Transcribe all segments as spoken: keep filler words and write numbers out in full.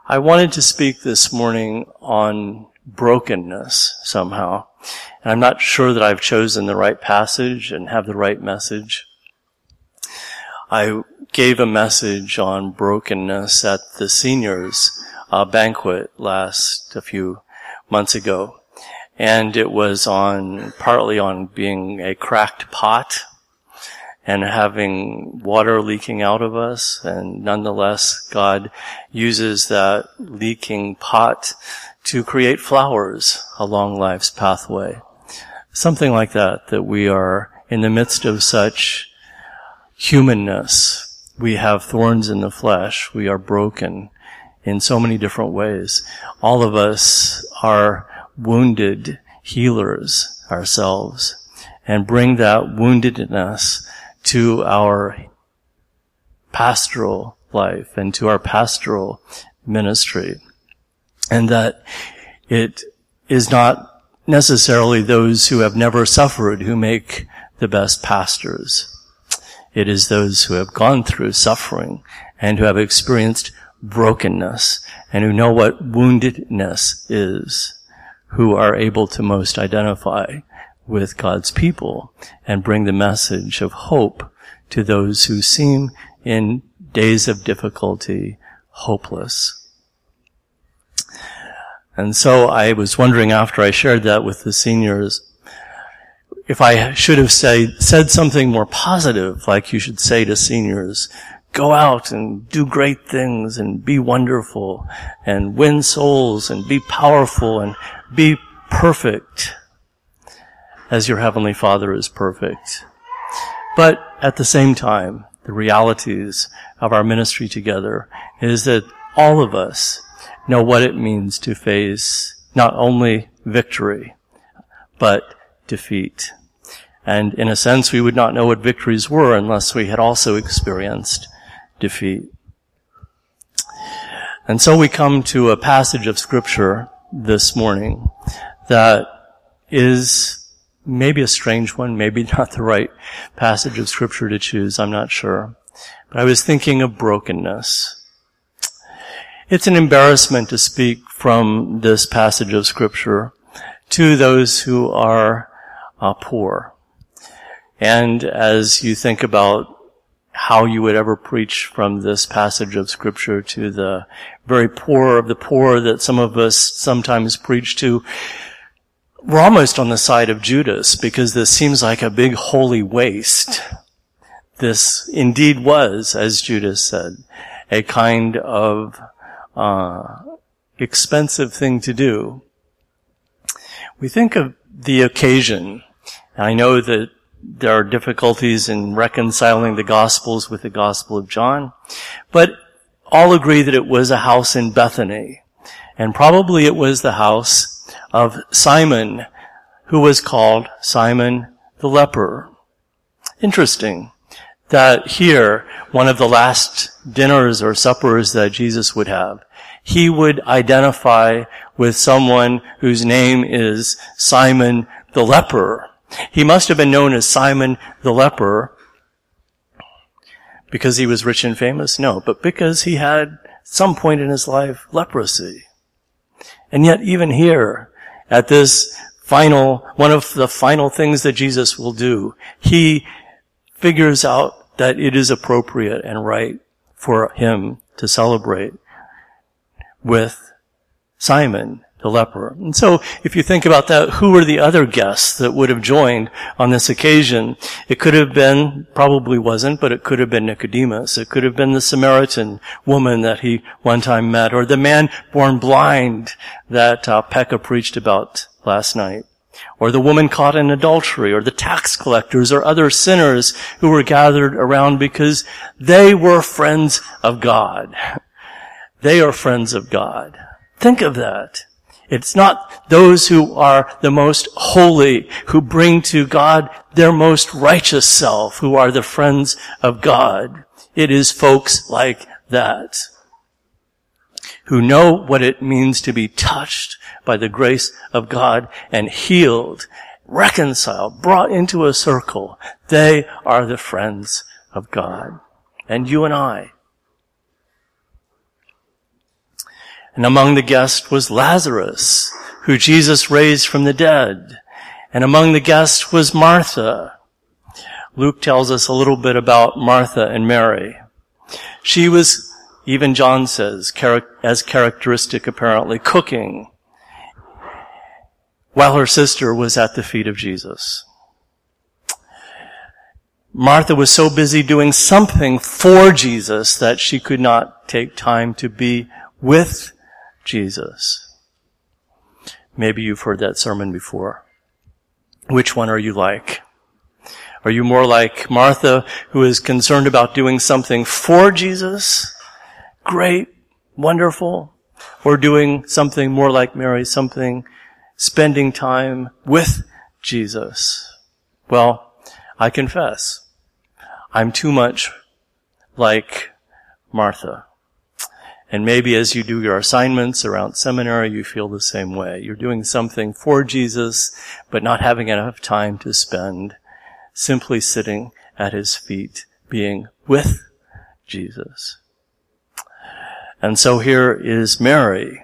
I wanted to speak this morning on brokenness somehow. And I'm not sure that I've chosen the right passage and have the right message. I gave a message on brokenness at the seniors uh, banquet last a few months ago. And it was on, partly on being a cracked pot and having water leaking out of us. And nonetheless, God uses that leaking pot to create flowers along life's pathway. Something like that, that we are in the midst of such humanness. We have thorns in the flesh. We are broken in so many different ways. All of us are wounded healers ourselves and bring that woundedness to our pastoral life and to our pastoral ministry. And that it is not necessarily those who have never suffered who make the best pastors. It is those who have gone through suffering and who have experienced brokenness and who know what woundedness is, who are able to most identify with God's people and bring the message of hope to those who seem in days of difficulty hopeless. And so I was wondering after I shared that with the seniors, if I should have say, said something more positive, like you should say to seniors, go out and do great things and be wonderful and win souls and be powerful and be perfect as your Heavenly Father is perfect. But at the same time, the realities of our ministry together is that all of us know what it means to face not only victory, but defeat. And in a sense, we would not know what victories were unless we had also experienced defeat. And so we come to a passage of Scripture this morning that is maybe a strange one, maybe not the right passage of Scripture to choose, I'm not sure. But I was thinking of brokenness. It's an embarrassment to speak from this passage of Scripture to those who are uh, poor. And as you think about how you would ever preach from this passage of Scripture to the very poor of the poor that some of us sometimes preach to, we're almost on the side of Judas, because this seems like a big holy waste. This indeed was, as Judas said, a kind of uh expensive thing to do. We think of the occasion. I know that there are difficulties in reconciling the Gospels with the Gospel of John, but all agree that it was a house in Bethany, and probably it was the house of Simon, who was called Simon the leper. Interesting that here, one of the last dinners or suppers that Jesus would have, he would identify with someone whose name is Simon the leper. He must have been known as Simon the leper because he was rich and famous? No, but because he had at some point in his life leprosy. And yet even here, at this final, one of the final things that Jesus will do, he figures out that it is appropriate and right for him to celebrate with Simon the leper. And so if you think about that, who were the other guests that would have joined on this occasion? It could have been, probably wasn't, but it could have been Nicodemus. It could have been the Samaritan woman that he one time met, or the man born blind that uh, Pekka preached about last night, or the woman caught in adultery, or the tax collectors, or other sinners who were gathered around because they were friends of God. They are friends of God. Think of that. It's not those who are the most holy, who bring to God their most righteous self, who are the friends of God. It is folks like that, who know what it means to be touched by the grace of God and healed, reconciled, brought into a circle. They are the friends of God. And you and I. And among the guests was Lazarus, who Jesus raised from the dead. And among the guests was Martha. Luke tells us a little bit about Martha and Mary. She was, even John says, as characteristic apparently, cooking, while her sister was at the feet of Jesus. Martha was so busy doing something for Jesus that she could not take time to be with Jesus. Maybe you've heard that sermon before. Which one are you like? Are you more like Martha, who is concerned about doing something for Jesus? Great, wonderful. Or doing something more like Mary, something, spending time with Jesus? Well, I confess, I'm too much like Martha. And maybe as you do your assignments around seminary, you feel the same way. You're doing something for Jesus, but not having enough time to spend simply sitting at his feet, being with Jesus. And so here is Mary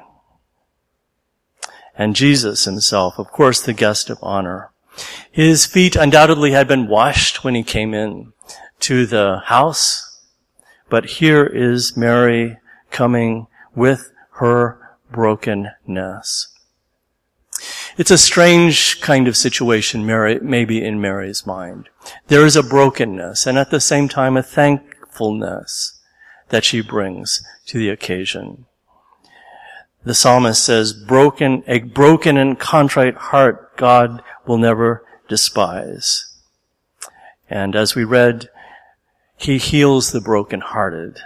and Jesus himself, of course, the guest of honor. His feet undoubtedly had been washed when he came in to the house, but here is Mary coming with her brokenness. It's a strange kind of situation, Mary, maybe in Mary's mind. There is a brokenness and at the same time a thankfulness that she brings to the occasion. The psalmist says, broken, a broken and contrite heart God will never despise. And as we read, he heals the brokenhearted.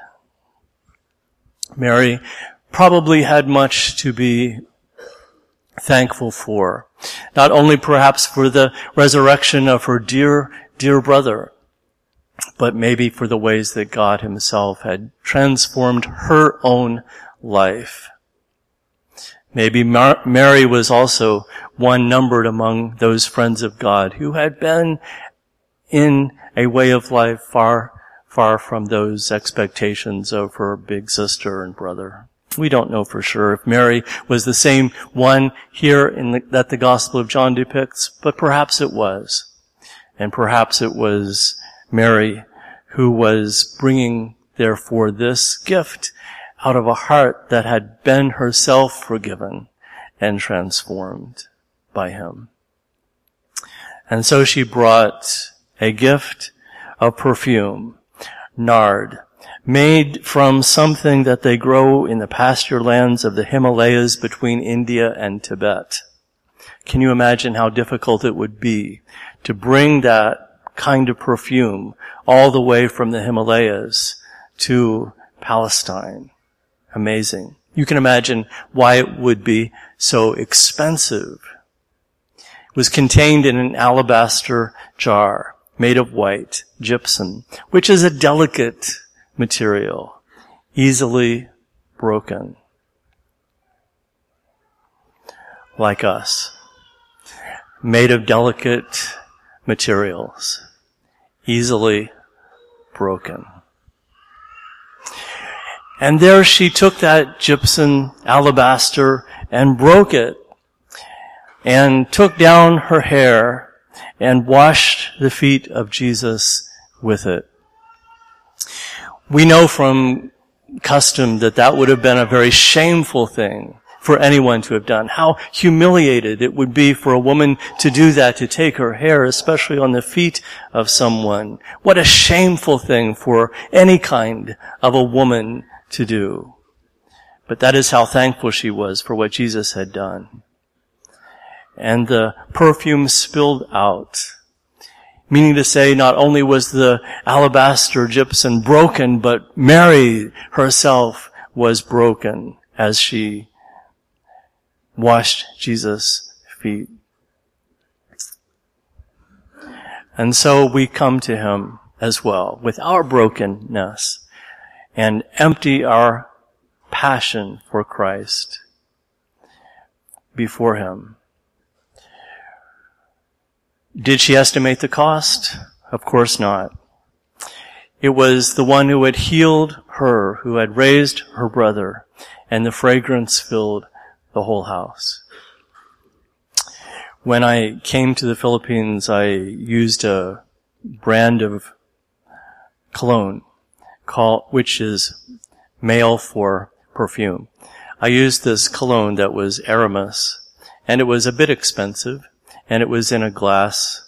Mary probably had much to be thankful for. Not only perhaps for the resurrection of her dear, dear brother, but maybe for the ways that God himself had transformed her own life. Maybe Mar- Mary was also one numbered among those friends of God who had been in a way of life far, far from those expectations of her big sister and brother. We don't know for sure if Mary was the same one here in the, that the Gospel of John depicts, but perhaps it was. And perhaps it was Mary who was bringing, therefore, this gift out of a heart that had been herself forgiven and transformed by him. And so she brought a gift of perfume, nard, made from something that they grow in the pasture lands of the Himalayas between India and Tibet. Can you imagine how difficult it would be to bring that kind of perfume all the way from the Himalayas to Palestine? Amazing. You can imagine why it would be so expensive. It was contained in an alabaster jar made of white gypsum, which is a delicate material, easily broken. Like us. Made of delicate materials, easily broken. And there she took that gypsum alabaster and broke it and took down her hair and washed the feet of Jesus with it. We know from custom that that would have been a very shameful thing for anyone to have done. How humiliated it would be for a woman to do that, to take her hair, especially on the feet of someone. What a shameful thing for any kind of a woman to do. But that is how thankful she was for what Jesus had done. And the perfume spilled out. Meaning to say, not only was the alabaster gypsum broken, but Mary herself was broken as she washed Jesus' feet. And so we come to him as well with our brokenness and empty our passion for Christ before him. Did she estimate the cost? Of course not. It was the one who had healed her, who had raised her brother, and the fragrance filled the whole house. When I came to the Philippines, I used a brand of cologne called, which is male for perfume. I used this cologne that was Aramis, and it was a bit expensive, and it was in a glass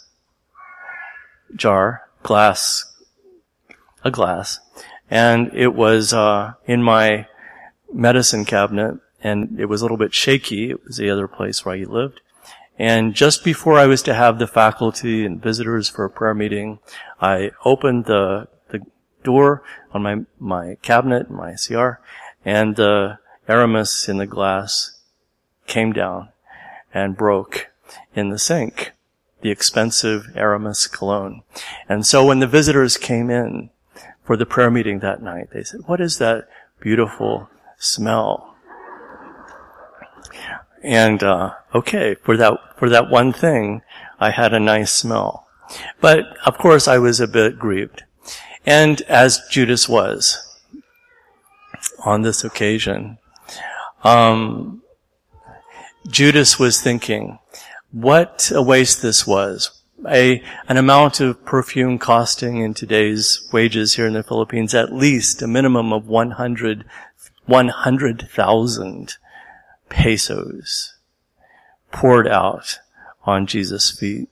jar, glass, a glass, and it was uh in my medicine cabinet, and it was a little bit shaky. It was the other place where I lived. And just before I was to have the faculty and visitors for a prayer meeting, I opened the the door on my my cabinet, my C R, and the Aramis in the glass came down and broke in the sink, the expensive Aramis cologne. And so when the visitors came in for the prayer meeting that night, they said, "What is that beautiful smell?" And uh okay, for that for that one thing, I had a nice smell. But of course I was a bit grieved. And as Judas was on this occasion, um Judas was thinking, what a waste this was. A an amount of perfume costing in today's wages here in the Philippines at least a minimum of one hundred thousand pesos poured out on Jesus' feet.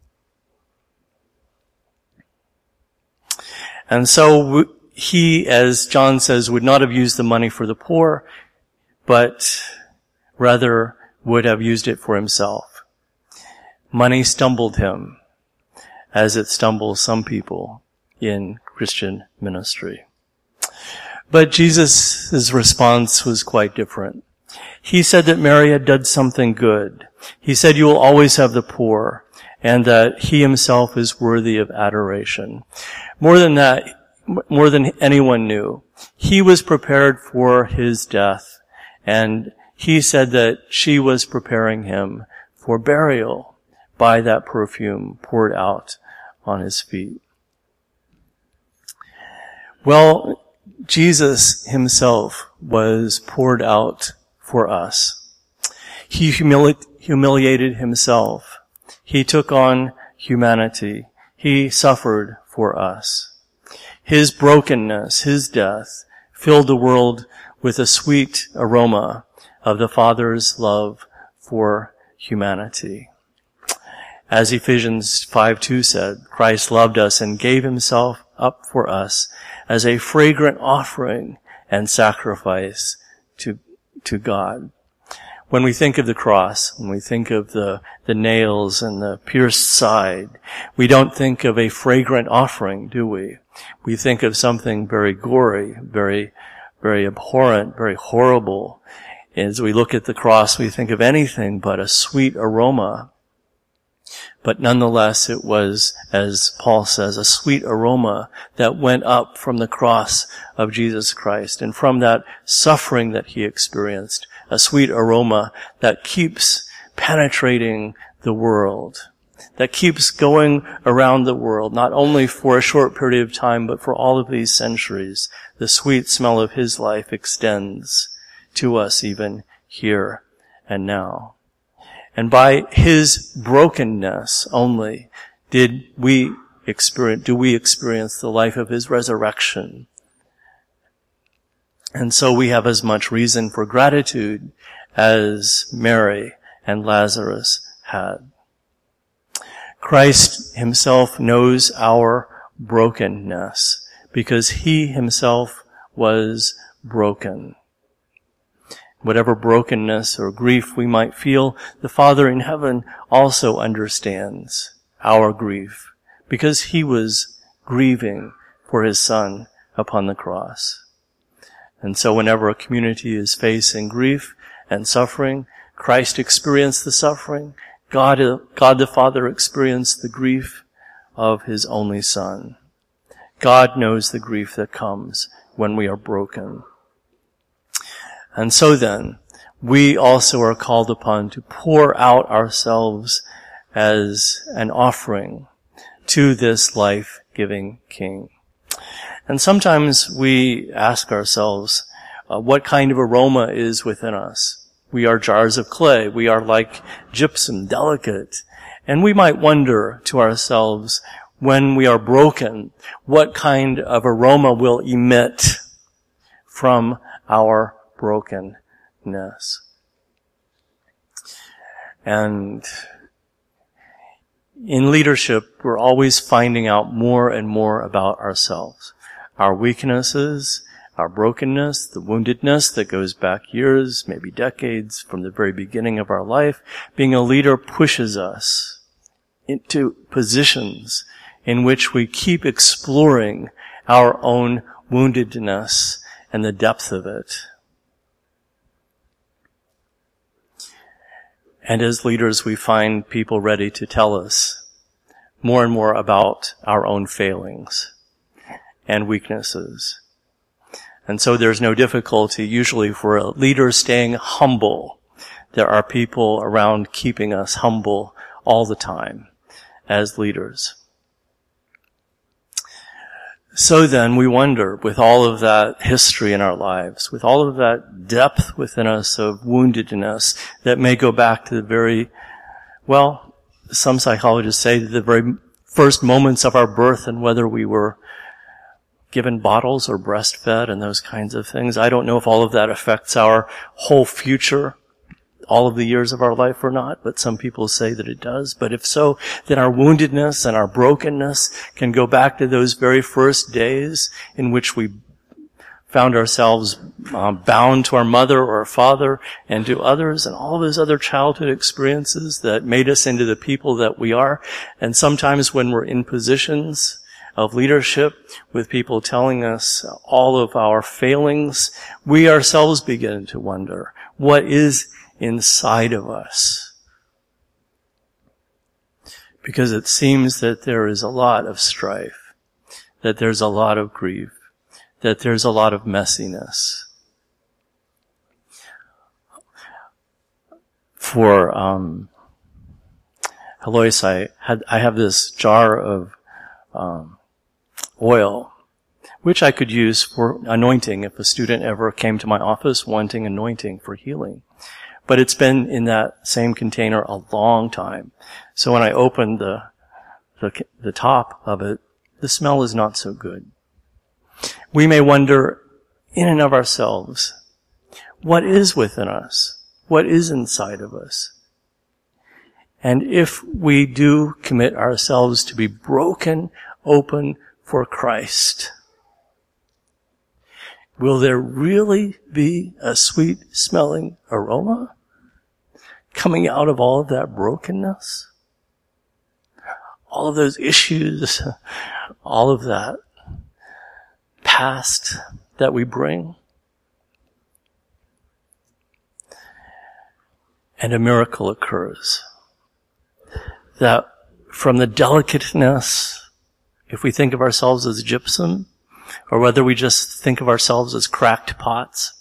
And so he, as John says, would not have used the money for the poor, but rather would have used it for himself. Money stumbled him, as it stumbles some people in Christian ministry. But Jesus' response was quite different. He said that Mary had done something good. He said, "You will always have the poor," and that he himself is worthy of adoration. More than that, more than anyone knew, he was prepared for his death, and he said that she was preparing him for burial by that perfume poured out on his feet. Well, Jesus himself was poured out for us. He humili- humiliated himself. He took on humanity. He suffered for us. His brokenness, his death, filled the world with a sweet aroma of the Father's love for humanity. As Ephesians five two said, Christ loved us and gave himself up for us as a fragrant offering and sacrifice to, to God. When we think of the cross, when we think of the, the nails and the pierced side, we don't think of a fragrant offering, do we? We think of something very gory, very, very abhorrent, very horrible. As we look at the cross, we think of anything but a sweet aroma. But nonetheless, it was, as Paul says, a sweet aroma that went up from the cross of Jesus Christ. And from that suffering that he experienced, a sweet aroma that keeps penetrating the world, that keeps going around the world, not only for a short period of time, but for all of these centuries. The sweet smell of his life extends to us even here and now. And by his brokenness only did we experience, do we experience the life of his resurrection. And so we have as much reason for gratitude as Mary and Lazarus had. Christ himself knows our brokenness because he himself was broken. Whatever brokenness or grief we might feel, the Father in heaven also understands our grief because he was grieving for his Son upon the cross. And so whenever a community is facing grief and suffering, Christ experienced the suffering. God, God the Father experienced the grief of his only Son. God knows the grief that comes when we are broken. And so then, we also are called upon to pour out ourselves as an offering to this life-giving King. And sometimes we ask ourselves, uh, what kind of aroma is within us. We are jars of clay. We are like gypsum, delicate. And we might wonder to ourselves, when we are broken, what kind of aroma will emit from our brokenness. And in leadership, we're always finding out more and more about ourselves. Our weaknesses, our brokenness, the woundedness that goes back years, maybe decades from the very beginning of our life. Being a leader pushes us into positions in which we keep exploring our own woundedness and the depth of it. And as leaders, we find people ready to tell us more and more about our own failings and weaknesses. And so there's no difficulty usually for a leader staying humble. There are people around keeping us humble all the time as leaders. So then we wonder, with all of that history in our lives, with all of that depth within us of woundedness that may go back to the very, well, some psychologists say the very first moments of our birth and whether we were given bottles or breastfed and those kinds of things. I don't know if all of that affects our whole future, all of the years of our life or not, but some people say that it does. But if so, then our woundedness and our brokenness can go back to those very first days in which we found ourselves uh, bound to our mother or our father and to others, and all of those other childhood experiences that made us into the people that we are. And sometimes when we're in positions of leadership with people telling us all of our failings, we ourselves begin to wonder, what is inside of us? Because it seems that there is a lot of strife, that there's a lot of grief, that there's a lot of messiness. For um, Alois, I had I have this jar of um, oil, which I could use for anointing if a student ever came to my office wanting anointing for healing. But it's been in that same container a long time. So when I opened the, the, the top of it, the smell is not so good. We may wonder in and of ourselves, what is within us? What is inside of us? And if we do commit ourselves to be broken open for Christ, will there really be a sweet smelling aroma coming out of all of that brokenness? All of those issues, all of that past that we bring? And a miracle occurs. That from the delicateness, if we think of ourselves as gypsum, or whether we just think of ourselves as cracked pots,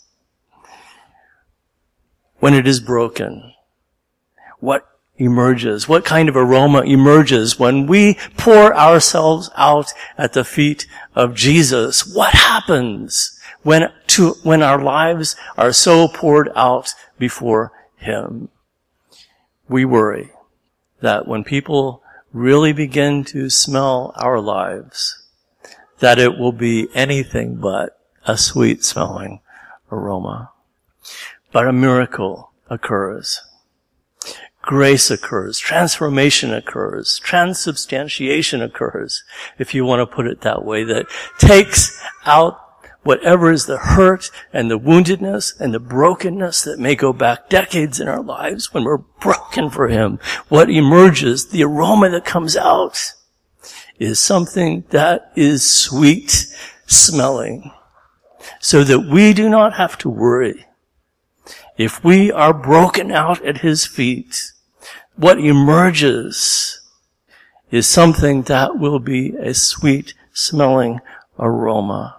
when it is broken, what emerges? What kind of aroma emerges when we pour ourselves out at the feet of Jesus? What happens when to, when our lives are so poured out before Him? We worry that when people really begin to smell our lives, that it will be anything but a sweet smelling aroma. But a miracle occurs. Grace occurs. Transformation occurs. Transubstantiation occurs, if you want to put it that way, that takes out whatever is the hurt and the woundedness and the brokenness that may go back decades in our lives when we're broken for Him. What emerges, the aroma that comes out, is something that is sweet smelling, so that we do not have to worry. If we are broken out at His feet, what emerges is something that will be a sweet smelling aroma.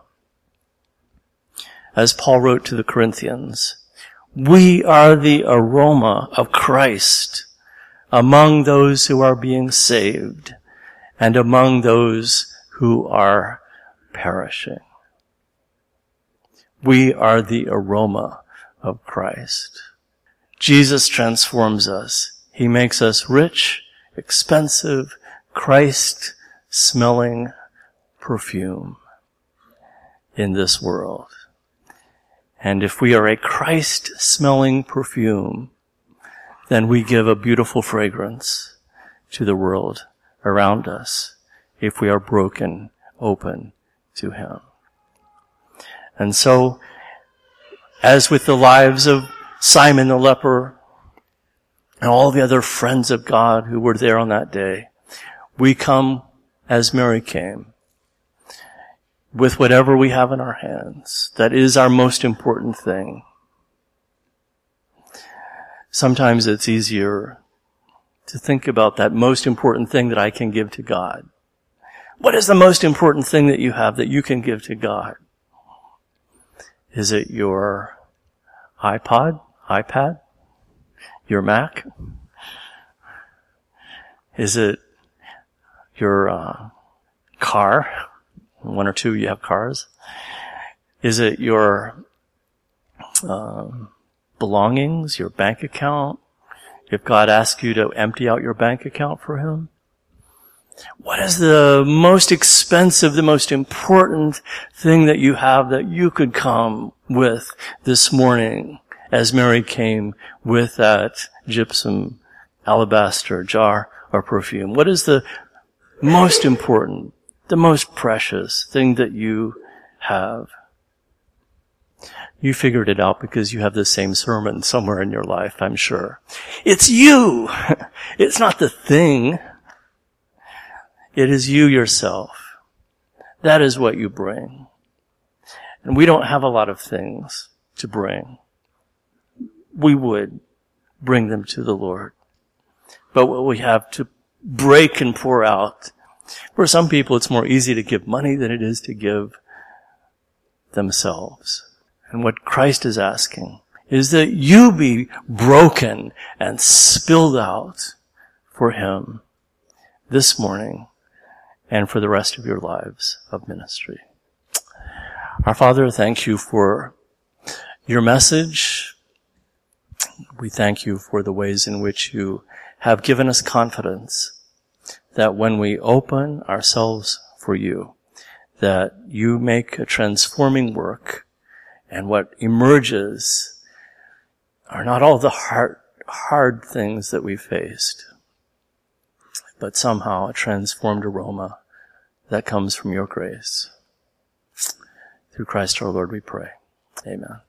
As Paul wrote to the Corinthians, we are the aroma of Christ among those who are being saved and among those who are perishing. We are the aroma of Christ. Jesus transforms us. He makes us rich, expensive, Christ-smelling perfume in this world. And if we are a Christ-smelling perfume, then we give a beautiful fragrance to the world around us if we are broken open to Him. And so, as with the lives of Simon the leper and all the other friends of God who were there on that day, we come as Mary came, with whatever we have in our hands. That is our most important thing. Sometimes it's easier to think about that most important thing that I can give to God. What is the most important thing that you have that you can give to God? Is it your iPod, iPad, your Mac? Is it your uh, car? One or two, you have cars. Is it your um, belongings, your bank account? If God asks you to empty out your bank account for Him? What is the most expensive, the most important thing that you have that you could come with this morning as Mary came with that gypsum alabaster jar of perfume? What is the most important, the most precious thing that you have? You figured it out because you have the same sermon somewhere in your life, I'm sure. It's you! It's not the thing. It is you yourself. That is what you bring. And we don't have a lot of things to bring. We would bring them to the Lord. But what we have to break and pour out, for some people it's more easy to give money than it is to give themselves. And what Christ is asking is that you be broken and spilled out for Him this morning and for the rest of your lives of ministry. Our Father, thank you for your message. We thank you for the ways in which you have given us confidence that when we open ourselves for you, that you make a transforming work, and what emerges are not all the hard, hard things that we faced, but somehow a transformed aroma that comes from your grace. Through Christ our Lord we pray. Amen.